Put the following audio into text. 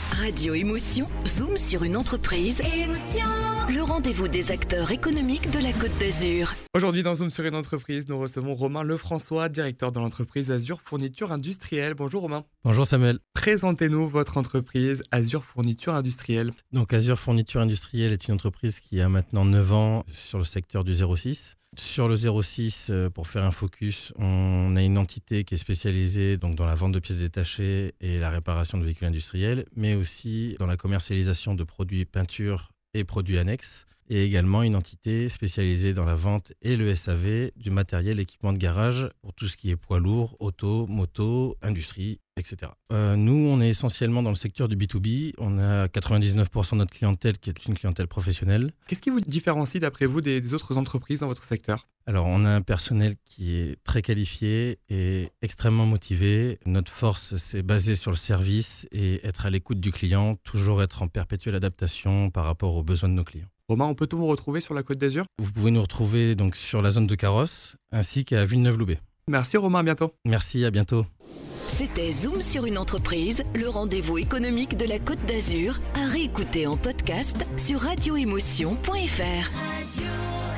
Radio Émotion, zoom sur une entreprise. Émotion. Le rendez-vous des acteurs économiques de la Côte d'Azur. Aujourd'hui, dans Zoom sur une entreprise, nous recevons Romain Lefrançois, directeur de l'entreprise Azur Fourniture Industrielle. Bonjour Romain. Bonjour Samuel. Présentez-nous votre entreprise Azur Fourniture Industrielle. Donc Azur Fourniture Industrielle est une entreprise qui a maintenant 9 ans sur le secteur du 06. Sur le 06, pour faire un focus, on a une entité qui est spécialisée donc dans la vente de pièces détachées et la réparation de véhicules industriels, mais aussi dans la commercialisation de produits peinture et produits annexes, et également une entité spécialisée dans la vente et le SAV du matériel équipement de garage pour tout ce qui est poids lourd, auto, moto, industrie, etc. Nous, on est essentiellement dans le secteur du B2B. On a 99% de notre clientèle qui est une clientèle professionnelle. Qu'est-ce qui vous différencie d'après vous des autres entreprises dans votre secteur ? Alors, on a un personnel qui est très qualifié et extrêmement motivé. Notre force, c'est basé sur le service et être à l'écoute du client, toujours être en perpétuelle adaptation par rapport aux besoins de nos clients. Romain, on peut tout vous retrouver sur la Côte d'Azur ? Vous pouvez nous retrouver donc sur la zone de Carrosse ainsi qu'à Villeneuve-Loubet. Merci Romain, à bientôt. Merci, à bientôt. C'était Zoom sur une entreprise, le rendez-vous économique de la Côte d'Azur, à réécouter en podcast sur radioémotion.fr.